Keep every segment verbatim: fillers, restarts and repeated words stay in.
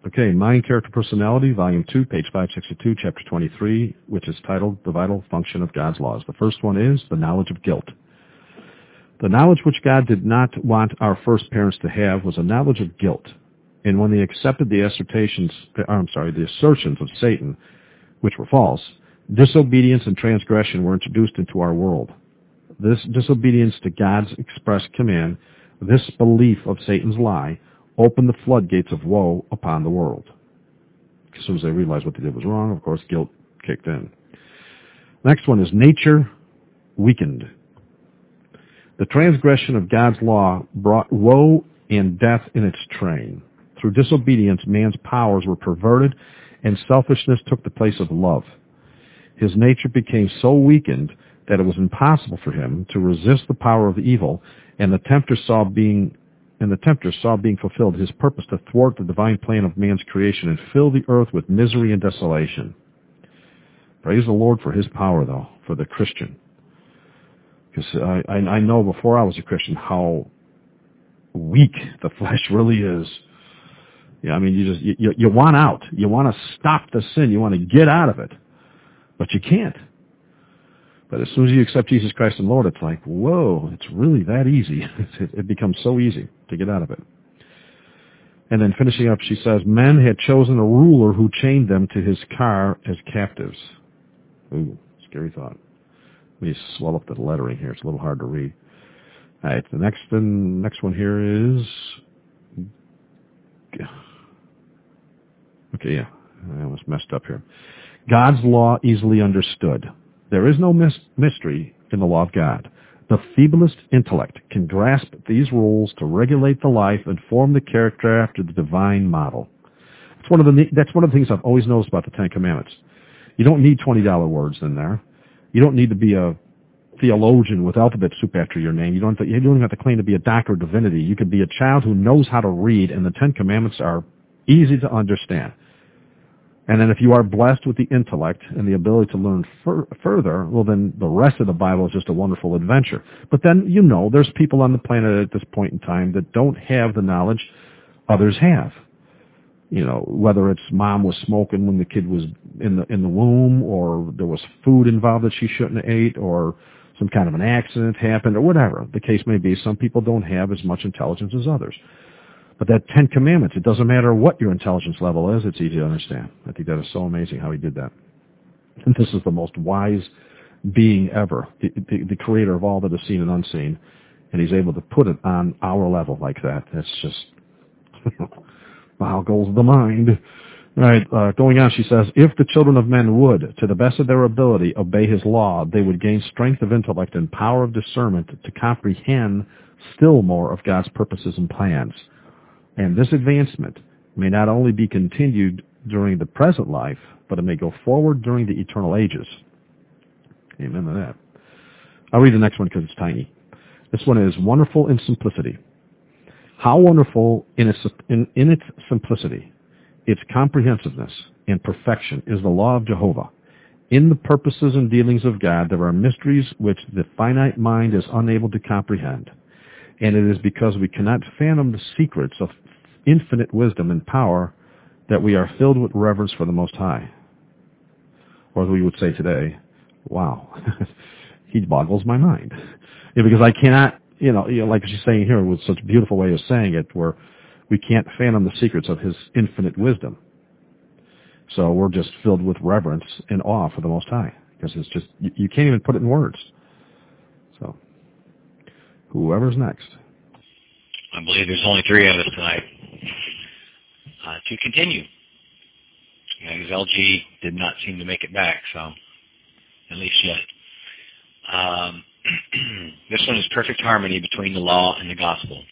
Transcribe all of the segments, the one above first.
Okay, Mind, Character, Personality, Volume two, page five sixty-two, Chapter twenty-three, which is titled The Vital Function of God's Laws. The first one is the knowledge of guilt. The knowledge which God did not want our first parents to have was a knowledge of guilt. And when they accepted the assertions, I'm sorry, the assertions of Satan, which were false, disobedience and transgression were introduced into our world. This disobedience to God's express command, this belief of Satan's lie, opened the floodgates of woe upon the world. As soon as they realized what they did was wrong, of course, guilt kicked in. Next one is nature weakened. The transgression of God's law brought woe and death in its train. Through disobedience, man's powers were perverted, and selfishness took the place of love. His nature became so weakened that it was impossible for him to resist the power of evil, and the tempter saw being and the tempter saw being fulfilled his purpose to thwart the divine plan of man's creation and fill the earth with misery and desolation. Praise the Lord for his power, though, for the Christian. Because I, I, I know before I was a Christian how weak the flesh really is. Yeah, I mean, you just you, you want out. You want to stop the sin. You want to get out of it. But you can't. But as soon as you accept Jesus Christ and Lord, it's like, whoa, it's really that easy. It, it becomes so easy to get out of it. And then finishing up, she says, men had chosen a ruler who chained them to his car as captives. Ooh, scary thought. Let me swell up the lettering here. It's a little hard to read. All right, the next, the next one here is... Okay, yeah, I almost messed up here. God's law easily understood. There is no mis- mystery in the law of God. The feeblest intellect can grasp these rules to regulate the life and form the character after the divine model. That's one of the that's one of the things I've always noticed about the Ten Commandments. You don't need twenty dollar words in there. You don't need to be a theologian with alphabet soup after your name. You don't have to, you don't even have to claim to be a doctor of divinity. You could be a child who knows how to read, and the Ten Commandments are easy to understand. And then if you are blessed with the intellect and the ability to learn fur- further, well, then the rest of the Bible is just a wonderful adventure. But then, you know, there's people on the planet at this point in time that don't have the knowledge others have. You know, whether it's mom was smoking when the kid was in the in the womb, or there was food involved that she shouldn't have ate, or some kind of an accident happened, or whatever the case may be. Some people don't have as much intelligence as others. But that Ten Commandments, it doesn't matter what your intelligence level is, it's easy to understand. I think that is so amazing how he did that. And this is the most wise being ever, the, the, the creator of all that is seen and unseen, and he's able to put it on our level like that. That's just, how goes the mind? All right, uh, going on, she says, if the children of men would, to the best of their ability, obey his law, they would gain strength of intellect and power of discernment to comprehend still more of God's purposes and plans. And this advancement may not only be continued during the present life, but it may go forward during the eternal ages. Amen to that. I'll read the next one because it's tiny. This one is wonderful in simplicity. How wonderful in its, in, in its simplicity, its comprehensiveness and perfection is the law of Jehovah. In the purposes and dealings of God, there are mysteries which the finite mind is unable to comprehend. And it is because we cannot fathom the secrets of infinite wisdom and power that we are filled with reverence for the Most High. Or as we would say today, wow, he boggles my mind. Yeah, because I cannot, you know, you know, like she's saying here with such a beautiful way of saying it, where we can't fathom the secrets of his infinite wisdom. So we're just filled with reverence and awe for the Most High, because it's just, you, you can't even put it in words. So, whoever's next. I believe there's only three of us tonight. Uh, to continue. Because L G did not seem to make it back, so at least yet. Um, this one is perfect harmony between the law and the gospel.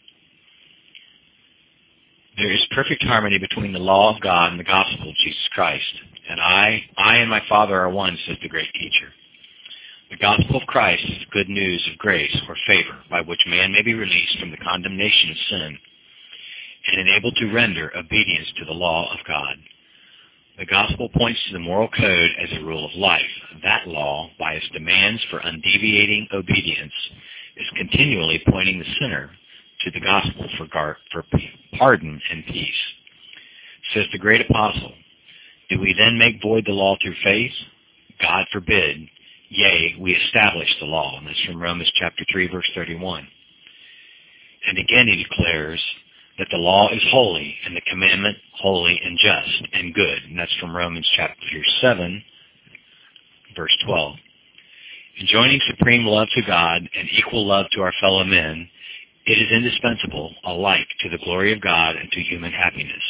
There is perfect harmony between the law of God and the gospel of Jesus Christ. And I, I and my Father are one, says the great teacher. The gospel of Christ is good news of grace or favor by which man may be released from the condemnation of sin and enabled to render obedience to the law of God. The gospel points to the moral code as a rule of life. That law, by its demands for undeviating obedience, is continually pointing the sinner to the gospel for, gar- for pardon and peace. Says the great apostle, do we then make void the law through faith? God forbid. Yea, we establish the law. And that's from Romans chapter three, verse thirty-one. And again he declares that the law is holy and the commandment holy and just and good. And that's from Romans chapter seven, verse twelve. Enjoining supreme love to God and equal love to our fellow men, it is indispensable alike to the glory of God and to human happiness.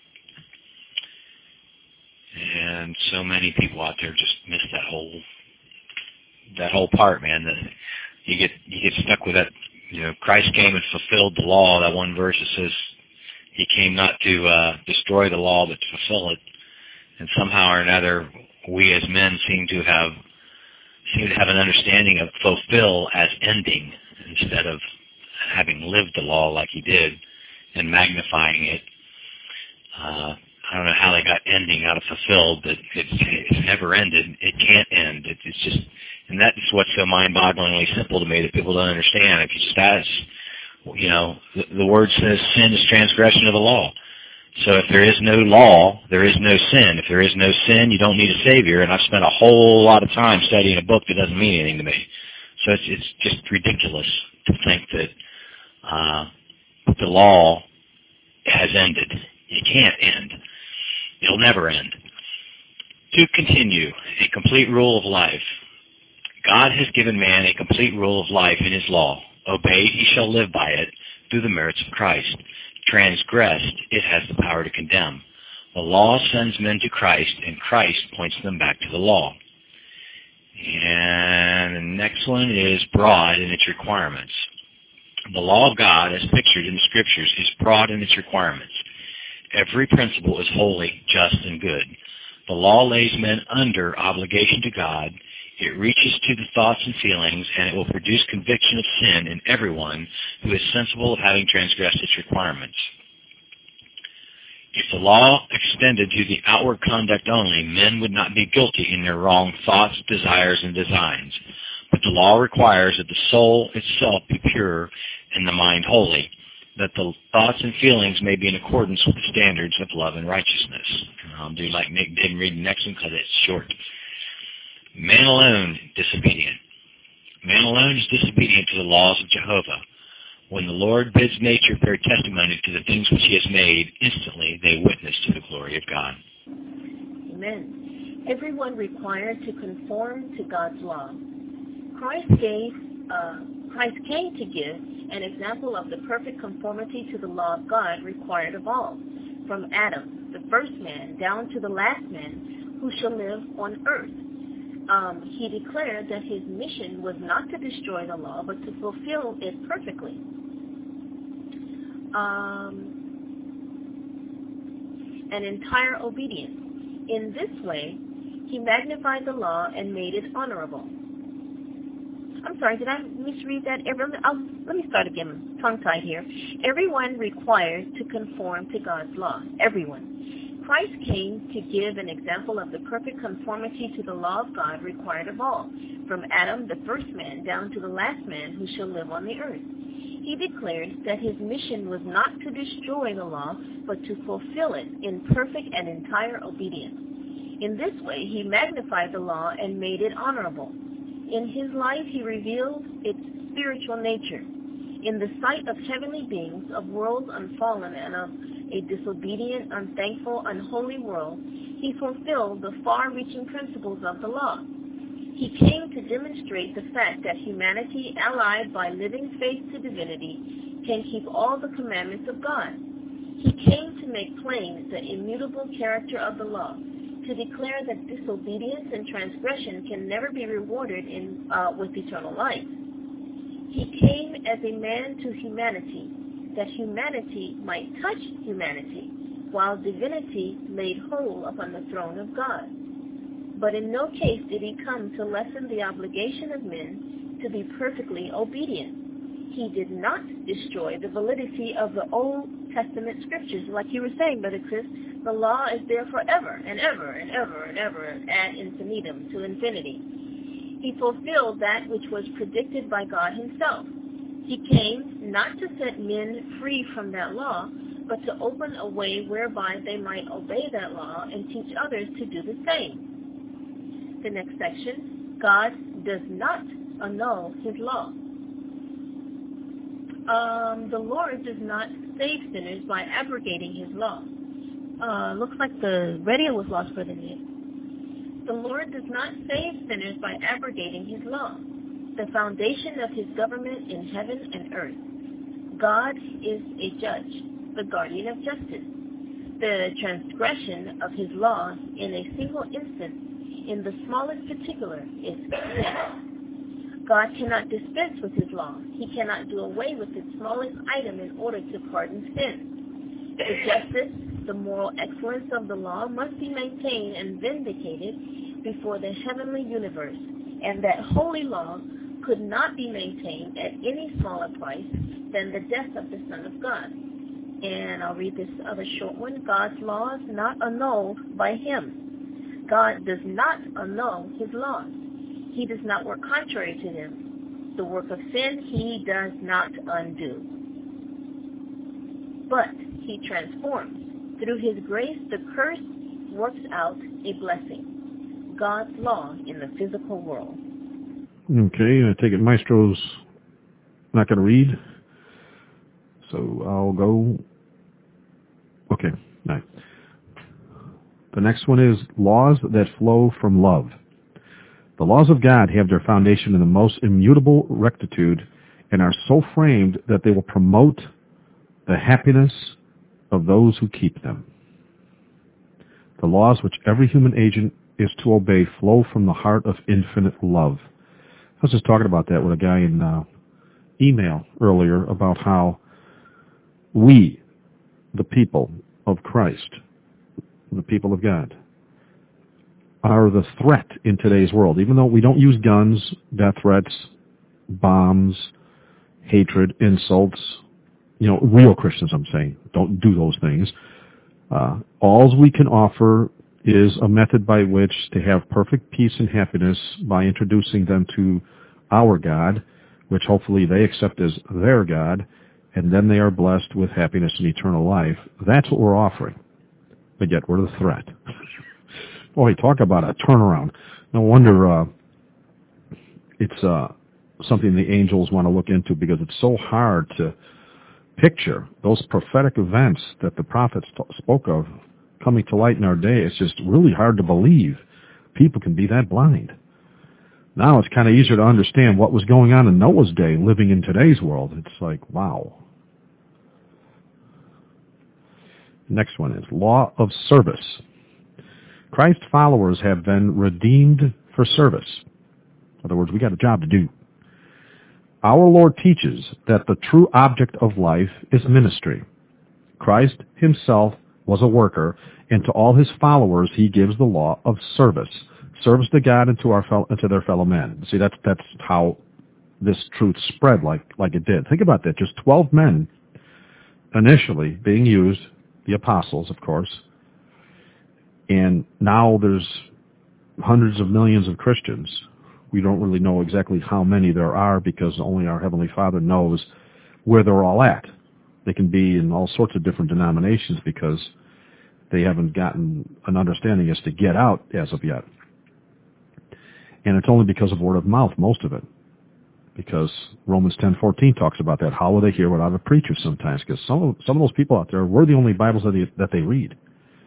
And so many people out there just miss that whole that whole part, man. That you get you get stuck with that. You know, Christ came and fulfilled the law. That one verse that says he came not to uh, destroy the law, but to fulfill it. And somehow or another, we as men seem to have seem to have an understanding of fulfill as ending instead of having lived the law like he did and magnifying it. Uh, I don't know how they got ending out of fulfilled, but it's, it's never ended. It can't end. It, it's just, and that's what's so mind-bogglingly simple to me that people don't understand. If you just ask, you know, the, the word says sin is transgression of the law. So if there is no law, there is no sin. If there is no sin, you don't need a Savior. And I've spent a whole lot of time studying a book that doesn't mean anything to me. So it's, it's just ridiculous to think that uh, the law has ended. It can't end. It'll never end. To continue, a complete rule of life. God has given man a complete rule of life in his law. Obeyed, he shall live by it through the merits of Christ. Transgressed, it has the power to condemn. The law sends men to Christ, and Christ points them back to the law. And the next one is broad in its requirements. The law of God, as pictured in the Scriptures, is broad in its requirements. Every principle is holy, just, and good. The law lays men under obligation to God. It reaches to the thoughts and feelings, and it will produce conviction of sin in everyone who is sensible of having transgressed its requirements. If the law extended to the outward conduct only, men would not be guilty in their wrong thoughts, desires, and designs. But the law requires that the soul itself be pure and the mind holy, that the thoughts and feelings may be in accordance with the standards of love and righteousness. And I'll do like Nick did and read the next one because it's short. Man alone, disobedient. Man alone is disobedient to the laws of Jehovah. When the Lord bids nature bear testimony to the things which he has made, instantly they witness to the glory of God. Amen. Everyone required to conform to God's law. Christ gave, uh, Christ came to give an example of the perfect conformity to the law of God required of all, from Adam, the first man, down to the last man who shall live on earth. Um, he declared that his mission was not to destroy the law, but to fulfill it perfectly. Um, an entire obedience. In this way, he magnified the law and made it honorable. I'm sorry, did I misread that? Every, um, let me start again, tongue-tied here. Everyone required to conform to God's law. Everyone. Christ came to give an example of the perfect conformity to the law of God required of all, from Adam, the first man, down to the last man who shall live on the earth. He declared that his mission was not to destroy the law, but to fulfill it in perfect and entire obedience. In this way, he magnified the law and made it honorable. In his life, he revealed its spiritual nature. In the sight of heavenly beings, of worlds unfallen, and of a disobedient, unthankful, unholy world, he fulfilled the far-reaching principles of the law. He came to demonstrate the fact that humanity, allied by living faith to divinity, can keep all the commandments of God. He came to make plain the immutable character of the law, to declare that disobedience and transgression can never be rewarded in, uh, with eternal life. He came as a man to humanity, that humanity might touch humanity, while divinity laid hold upon the throne of God. But in no case did he come to lessen the obligation of men to be perfectly obedient. He did not destroy the validity of the Old Testament scriptures. Like you were saying, Brother Chris, the law is there forever and ever and ever and ever ad infinitum, to infinity. He fulfilled that which was predicted by God himself. He came not to set men free from that law, but to open a way whereby they might obey that law and teach others to do the same. The next section, God does not annul his law. Um, the Lord does not save sinners by abrogating his law. Uh, looks like the radio was lost for the minute. The Lord does not save sinners by abrogating his law, the foundation of his government in heaven and earth. God is a judge, the guardian of justice. The transgression of his law in a single instance, in the smallest particular, is sin. God cannot dispense with his law. He cannot do away with its smallest item in order to pardon sin. The justice, the moral excellence of the law must be maintained and vindicated before the heavenly universe, and that holy law could not be maintained at any smaller price than the death of the Son of God. And I'll read this other short one. God's law is not annulled by him. God does not annul his laws. He does not work contrary to them. The work of sin he does not undo, but he transforms. Through his grace, the curse works out a blessing. God's law in the physical world. Okay, I take it Maestro's not going to read, so I'll go. Okay, all right. The next one is laws that flow from love. The laws of God have their foundation in the most immutable rectitude and are so framed that they will promote the happiness of those who keep them. The laws which every human agent is to obey flow from the heart of infinite love. I was just talking about that with a guy in uh, email earlier about how we, the people of Christ, the people of God, are the threat in today's world. Even though we don't use guns, death threats, bombs, hatred, insults, you know, real Christians, I'm saying, don't do those things. Uh, all we can offer is a method by which to have perfect peace and happiness by introducing them to our God, which hopefully they accept as their God, and then they are blessed with happiness and eternal life. That's what we're offering. But yet we're the threat. Boy, talk about a turnaround. No wonder uh, it's uh, something the angels want to look into, because it's so hard to picture those prophetic events that the prophets t- spoke of coming to light in our day. It's just really hard to believe people can be that blind. Now it's kind of easier to understand what was going on in Noah's day living in today's world. It's like, wow. Next one is law of service. Christ's followers have been redeemed for service. In other words, we got a job to do. Our Lord teaches that the true object of life is ministry. Christ himself was a worker, and to all his followers he gives the law of service. Service to God and to, our fellow, and to their fellow men. See, that's that's how this truth spread like, like it did. Think about that. Just twelve men initially being used, the apostles, of course, and now there's hundreds of millions of Christians. We don't really know exactly how many there are, because only our Heavenly Father knows where they're all at. They can be in all sorts of different denominations because they haven't gotten an understanding as to get out as of yet. And it's only because of word of mouth, most of it. Because Romans ten fourteen talks about that. How will they hear without a preacher sometimes? Because some of, some of those people out there, we're the only Bibles that they, that they read.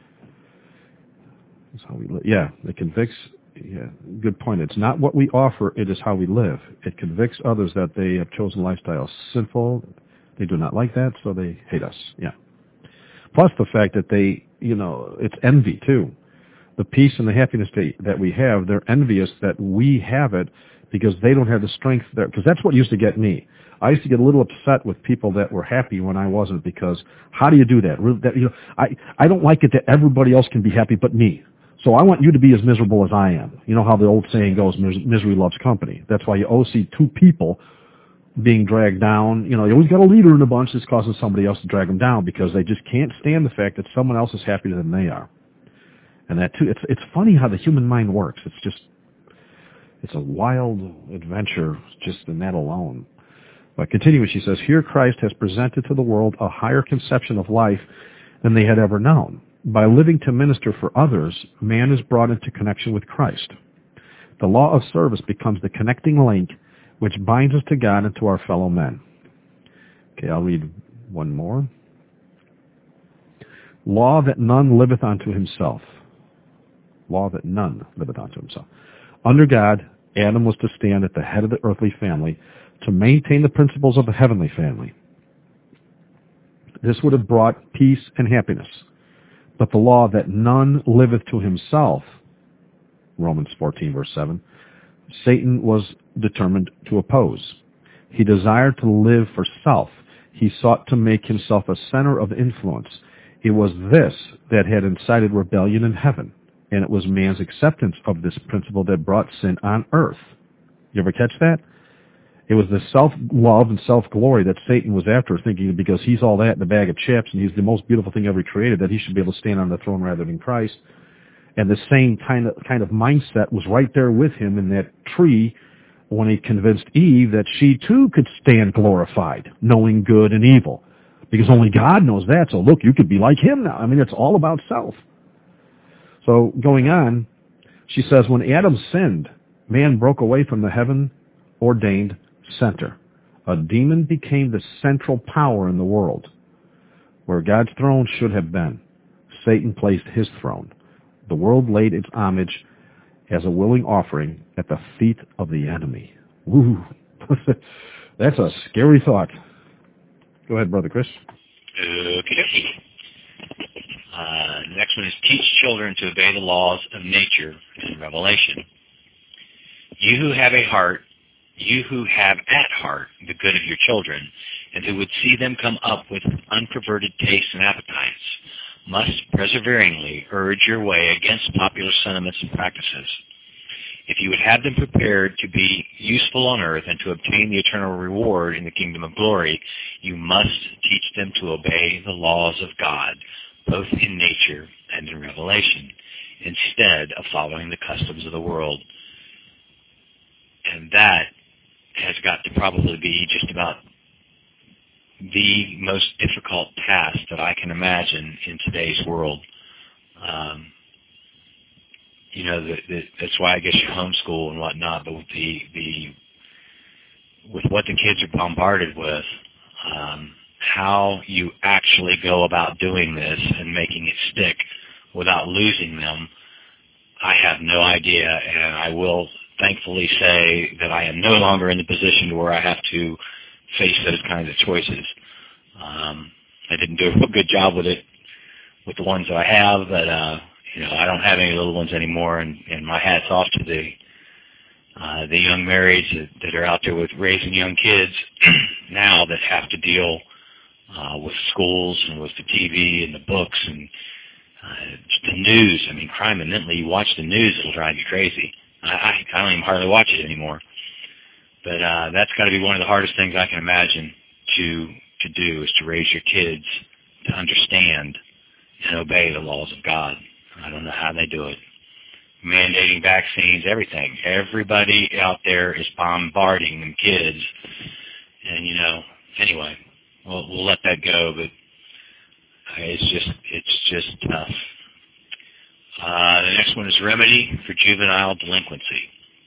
That's how we live. Yeah, it convicts. Yeah, good point. It's not what we offer, it is how we live. It convicts others that they have chosen lifestyles sinful. They do not like that, so they hate us. Yeah. Plus the fact that they, you know, it's envy too. The peace and the happiness that we have, they're envious that we have it because they don't have the strength there. Because that's what used to get me. I used to get a little upset with people that were happy when I wasn't, because how do you do that? that you know, I, I don't like it that everybody else can be happy but me. So I want you to be as miserable as I am. You know how the old saying goes, misery loves company. That's why you always see two people being dragged down. You know, you always got a leader in the bunch that's causing somebody else to drag them down, because they just can't stand the fact that someone else is happier than they are. And that too, it's it's funny how the human mind works. It's just, it's a wild adventure just in that alone. But continuing, she says, here Christ has presented to the world a higher conception of life than they had ever known. By living to minister for others, man is brought into connection with Christ. The law of service becomes the connecting link which binds us to God and to our fellow men. Okay, I'll read one more. Law that none liveth unto himself. Law that none liveth unto himself. Under God, Adam was to stand at the head of the earthly family to maintain the principles of the heavenly family. This would have brought peace and happiness. But the law that none liveth to himself, Romans fourteen, verse seven, Satan was determined to oppose. He desired to live for self. He sought to make himself a center of influence. It was this that had incited rebellion in heaven, and it was man's acceptance of this principle that brought sin on earth. You ever catch that? It was the self-love and self-glory that Satan was after, thinking because he's all that in a bag of chips and he's the most beautiful thing ever created, that he should be able to stand on the throne rather than Christ. And the same kind of, kind of mindset was right there with him in that tree when he convinced Eve that she too could stand glorified, knowing good and evil. Because only God knows that, so look, you could be like him now. I mean, it's all about self. So going on, she says, when Adam sinned, man broke away from the heaven-ordained center. A demon became the central power in the world. Where God's throne should have been, Satan placed his throne. The world laid its homage as a willing offering at the feet of the enemy. Woo! That's a scary thought. Go ahead, Brother Chris. Okay. Uh, the next one is teach children to obey the laws of nature in Revelation. You who have a heart, you who have at heart the good of your children, and who would see them come up with unperverted tastes and appetites, must perseveringly urge your way against popular sentiments and practices. If you would have them prepared to be useful on earth and to obtain the eternal reward in the kingdom of glory, you must teach them to obey the laws of God, both in nature and in revelation, instead of following the customs of the world. And that has got to probably be just about the most difficult task that I can imagine in today's world. Um, you know, the, the, that's why I guess you homeschool and whatnot, but with the, the with what the kids are bombarded with, um, how you actually go about doing this and making it stick without losing them, I have no idea, and I will thankfully say that I am no longer in the position where I have to face those kinds of choices. Um, I didn't do a real good job with it with the ones that I have, but uh, you know, I don't have any little ones anymore, and, and my hat's off to the uh, the young marrieds that, that are out there with raising young kids now that have to deal uh, with schools and with the T V and the books and uh, the news. I mean, crime imminently. You watch the news, it'll drive you crazy. I, I, I don't even hardly watch it anymore. But uh, that's got to be one of the hardest things I can imagine to to do, is to raise your kids to understand and obey the laws of God. I don't know how they do it. Mandating vaccines, everything. Everybody out there is bombarding them kids. And, you know, anyway, we'll, we'll let that go, but it's just, it's just tough. Uh, the next one is remedy for juvenile delinquency.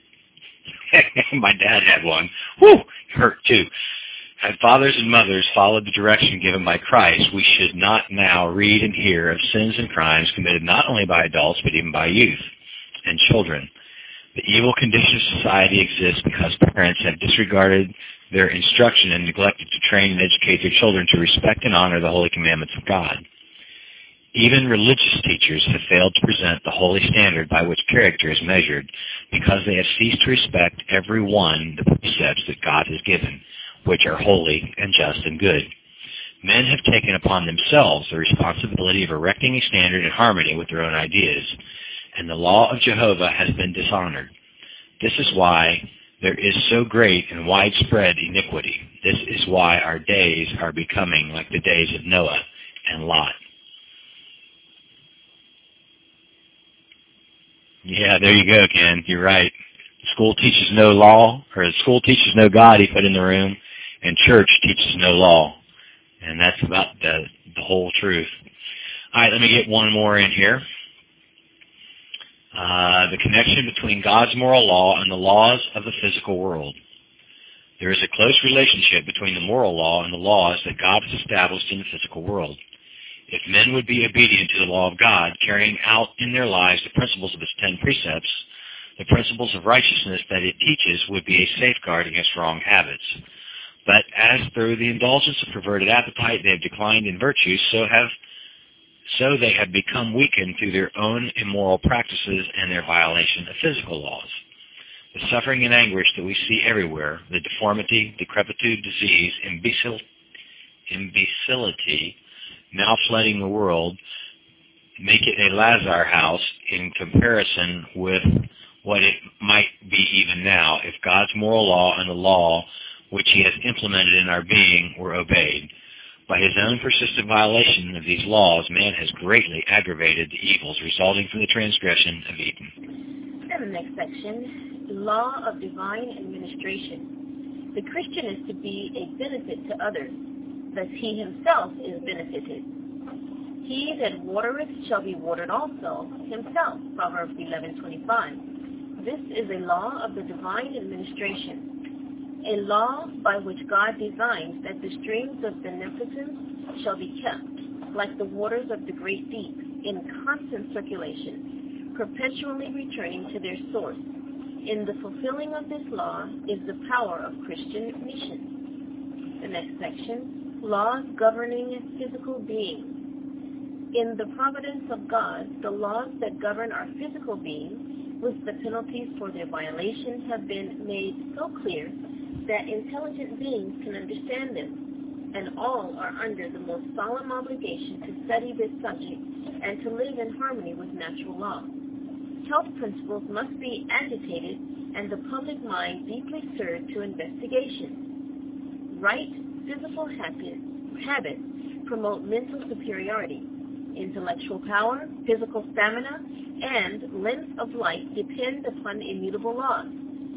My dad had one. Whew! It hurt too. Had fathers and mothers followed the direction given by Christ, we should not now read and hear of sins and crimes committed not only by adults, but even by youth and children. The evil condition of society exists because parents have disregarded their instruction and neglected to train and educate their children to respect and honor the holy commandments of God. Even religious teachers have failed to present the holy standard by which character is measured, because they have ceased to respect every one the precepts that God has given, which are holy and just and good. Men have taken upon themselves the responsibility of erecting a standard in harmony with their own ideas, and the law of Jehovah has been dishonored. This is why there is so great and widespread iniquity. This is why our days are becoming like the days of Noah and Lot. Yeah, there you go, Ken. You're right. The school teaches no law, or the school teaches no God he put in the room, and church teaches no law. And that's about the, the whole truth. All right, let me get one more in here. Uh, the connection between God's moral law and the laws of the physical world. There is a close relationship between the moral law and the laws that God has established in the physical world. If men would be obedient to the law of God, carrying out in their lives the principles of its ten precepts, the principles of righteousness that it teaches would be a safeguard against wrong habits. But as through the indulgence of perverted appetite they have declined in virtue, so have so they have become weakened through their own immoral practices and their violation of physical laws. The suffering and anguish that we see everywhere, the deformity, decrepitude, disease, imbecil, imbecility, now flooding the world, make it a Lazar house in comparison with what it might be even now if God's moral law and the law which he has implemented in our being were obeyed. By his own persistent violation of these laws, man has greatly aggravated the evils resulting from the transgression of Eden. And the next section, law of divine administration. The Christian is to be a benefit to others, thus he himself is benefited. He that watereth shall be watered also himself, Proverbs eleven twenty-five. This is a law of the divine administration, a law by which God designs that the streams of beneficence shall be kept, like the waters of the great deep, in constant circulation, perpetually returning to their source. In the fulfilling of this law is the power of Christian mission. The next section, laws governing physical being. In the providence of God, the laws that govern our physical being, with the penalties for their violations, have been made so clear that intelligent beings can understand them, and all are under the most solemn obligation to study this subject and to live in harmony with natural law. Health principles must be agitated and the public mind deeply stirred to investigation. Right physical habits promote mental superiority. Intellectual power, physical stamina, and length of life depend upon immutable laws.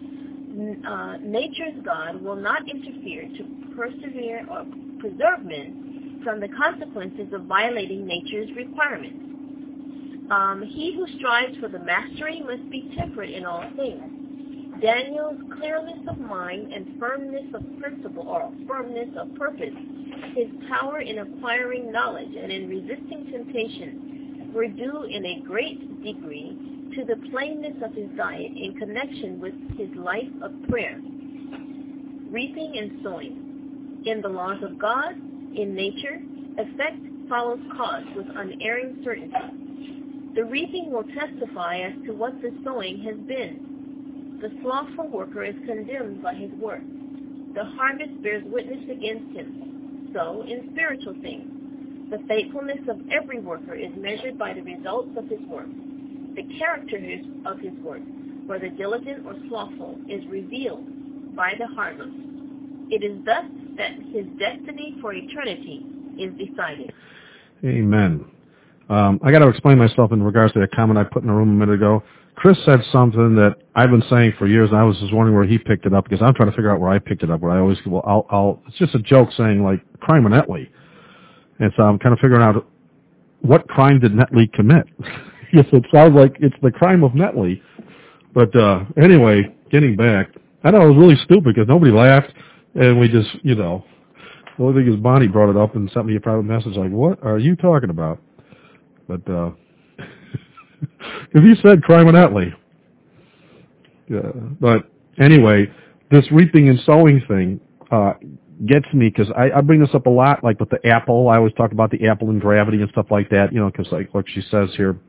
Uh, nature's God will not interfere to persevere or preserve men from the consequences of violating nature's requirements. Um, he who strives for the mastery must be temperate in all things. Daniel's clearness of mind and firmness of principle or firmness of purpose, his power in acquiring knowledge and in resisting temptation, were due in a great degree to the plainness of his diet in connection with his life of prayer. Reaping and sowing. In the laws of God, in nature, effect follows cause with unerring certainty. The reaping will testify as to what the sowing has been. The slothful worker is condemned by his work. The harvest bears witness against him. So, in spiritual things, the faithfulness of every worker is measured by the results of his work. The character of his work, whether diligent or slothful, is revealed by the harvest. It is thus that his destiny for eternity is decided. Amen. Um, I got to explain myself in regards to that comment I put in the room a minute ago. Chris said something that I've been saying for years, and I was just wondering where he picked it up, because I'm trying to figure out where I picked it up. Where I always, well, I'll, I'll, it's just a joke saying, like, crime of Netley. And so I'm kind of figuring out what crime did Netley commit. Yes, it sounds like it's the crime of Netley. But uh, anyway, getting back, I know it was really stupid because nobody laughed, and we just, you know, the only thing is Bonnie brought it up and sent me a private message like, what are you talking about? But, uh, because he said crime of Netley. Yeah, but anyway, this reaping and sowing thing uh, gets me because I, I bring this up a lot, like with the apple. I always talk about the apple and gravity and stuff like that, you know, because like, like she says here,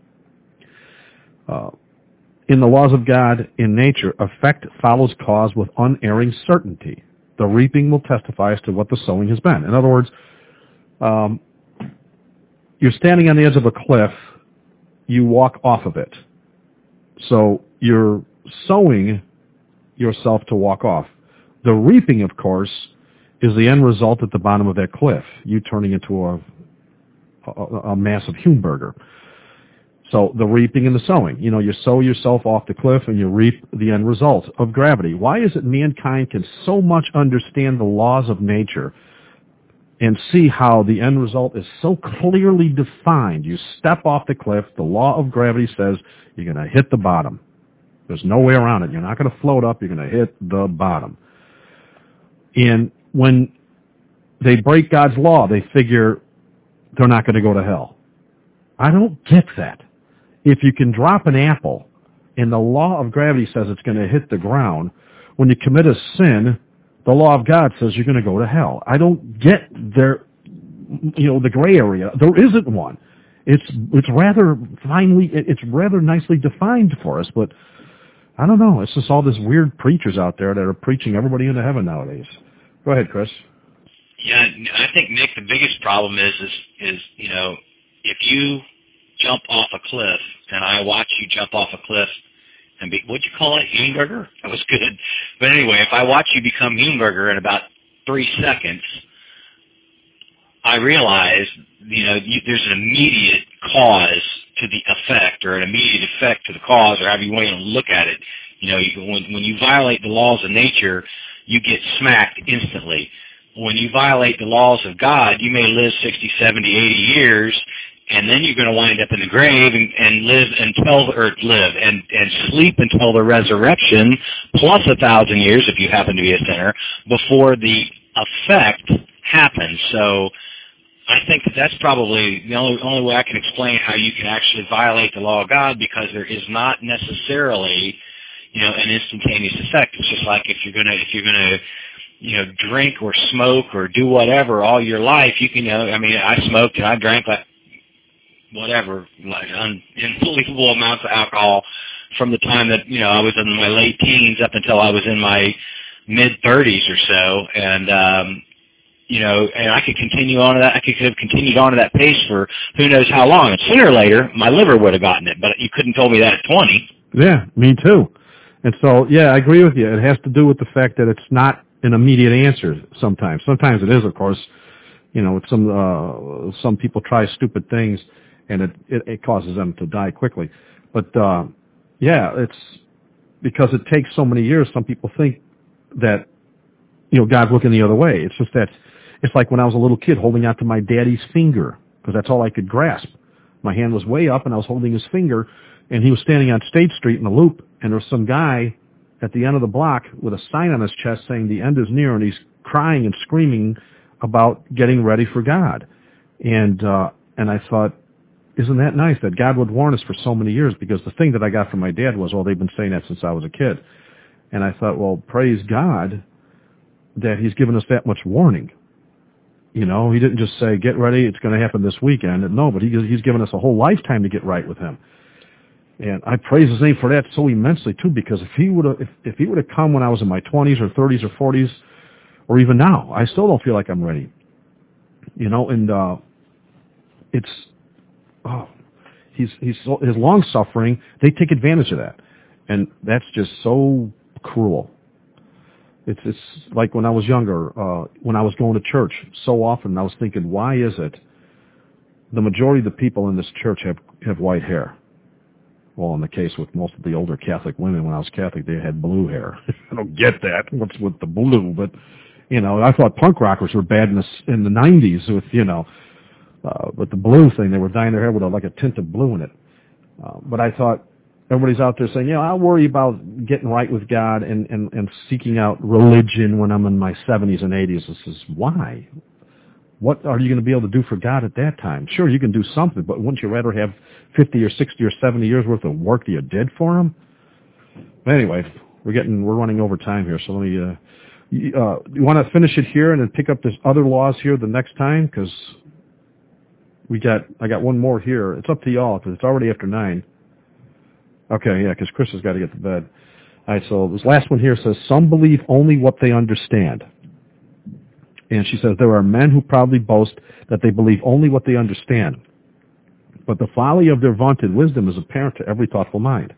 uh, in the laws of God, in nature, effect follows cause with unerring certainty. The reaping will testify as to what the sowing has been. In other words, um, you're standing on the edge of a cliff, you walk off of it. So you're sowing yourself to walk off. The reaping, of course, is the end result at the bottom of that cliff, you turning into a, a, a massive Humeburger. So the reaping and the sowing. You know, you sow yourself off the cliff and you reap the end result of gravity. Why is it mankind can so much understand the laws of nature and see how the end result is so clearly defined? You step off the cliff, the law of gravity says you're going to hit the bottom. There's no way around it. You're not going to float up. You're going to hit the bottom. And when they break God's law, they figure they're not going to go to hell. I don't get that. If you can drop an apple and the law of gravity says it's going to hit the ground, when you commit a sin, the law of God says you're going to go to hell. I don't get their, you know, the gray area. There isn't one. It's it's rather finely, it's rather nicely defined for us, but I don't know. It's just all these weird preachers out there that are preaching everybody into heaven nowadays. Go ahead, Chris. Yeah, I think, Nick, the biggest problem is, is, is you know, if you jump off a cliff and I watch you jump off a cliff and be, what'd you call it, Huenberger? That was good. But anyway, if I watch you become Huenberger in about three seconds, I realize, you know, you, there's an immediate cause to the effect, or an immediate effect to the cause, or however you want to look at it. You know, you, when, when you violate the laws of nature, you get smacked instantly. When you violate the laws of God, you may live sixty, seventy, eighty years, and then you're going to wind up in the grave and, and live until, or live and, and sleep until the resurrection, plus a thousand years if you happen to be a sinner, before the effect happens. So I think that that's probably the only, only way I can explain how you can actually violate the law of God, because there is not necessarily, you know, an instantaneous effect. It's just like if you're gonna if you're gonna you know drink or smoke or do whatever all your life, you can. You know, I mean, I smoked and I drank like whatever, like un, unbelievable amounts of alcohol from the time that you know I was in my late teens up until I was in my mid thirties or so, and. um You know, and I could continue on to that. I could have continued on to that pace for who knows how long. And sooner or later, my liver would have gotten it. But you couldn't told me that at twenty. Yeah, me too. And so, yeah, I agree with you. It has to do with the fact that it's not an immediate answer sometimes. Sometimes it is, of course. You know, some uh, some people try stupid things, and it, it, it causes them to die quickly. But, uh, yeah, it's because it takes so many years, some people think that, you know, God's looking the other way. It's just that it's like when I was a little kid holding out to my daddy's finger, because that's all I could grasp. My hand was way up, and I was holding his finger, and he was standing on State Street in a loop, and there was some guy at the end of the block with a sign on his chest saying the end is near, and he's crying and screaming about getting ready for God. And uh, and I thought, isn't that nice that God would warn us for so many years? Because the thing that I got from my dad was, well, they've been saying that since I was a kid. And I thought, well, praise God that he's given us that much warning. You know, he didn't just say, get ready, it's going to happen this weekend. No, but he, he's given us a whole lifetime to get right with him. And I praise his name for that so immensely, too, because if he would have if, if he would have come when I was in my twenties or thirties or forties, or even now, I still don't feel like I'm ready. You know, and uh, it's, oh, he's, he's so, his long-suffering, they take advantage of that. And that's just so cruel. It's it's like when I was younger, uh, when I was going to church so often, I was thinking, why is it the majority of the people in this church have, have white hair? Well, in the case with most of the older Catholic women, when I was Catholic, they had blue hair. I don't get that. What's with the blue? But, you know, I thought punk rockers were bad in the, in the nineties with, you know, uh, with the blue thing. They were dyeing their hair with a, like a tint of blue in it. Uh, but I thought, everybody's out there saying, you know, I worry about getting right with God and, and, and seeking out religion when I'm in my seventies and eighties. This is why. What are you going to be able to do for God at that time? Sure, you can do something, but wouldn't you rather have fifty or sixty or seventy years worth of work that you did for Him? But anyway, we're getting, we're running over time here, so let me, uh, you, uh, you want to finish it here and then pick up this other laws here the next time? Because we got, I got one more here. It's up to y'all because it's already after nine. Okay, yeah, because Chris has got to get to bed. All right, so this last one here says, some believe only what they understand. And she says, there are men who proudly boast that they believe only what they understand. But the folly of their vaunted wisdom is apparent to every thoughtful mind.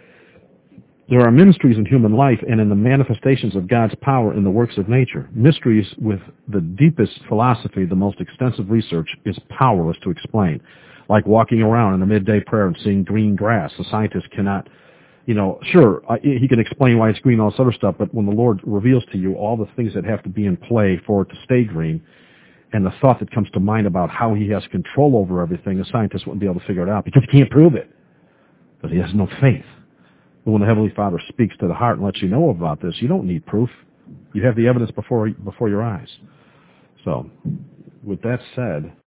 There are mysteries in human life and in the manifestations of God's power in the works of nature. Mysteries with the deepest philosophy, the most extensive research, is powerless to explain. like walking around in the midday prayer and seeing green grass. The scientist cannot, you know, sure, uh, he can explain why it's green, all this other stuff, but when the Lord reveals to you all the things that have to be in play for it to stay green, and the thought that comes to mind about how he has control over everything, the scientist wouldn't be able to figure it out because he can't prove it, because he has no faith. But when the Heavenly Father speaks to the heart and lets you know about this, you don't need proof. You have the evidence before before your eyes. So, with that said,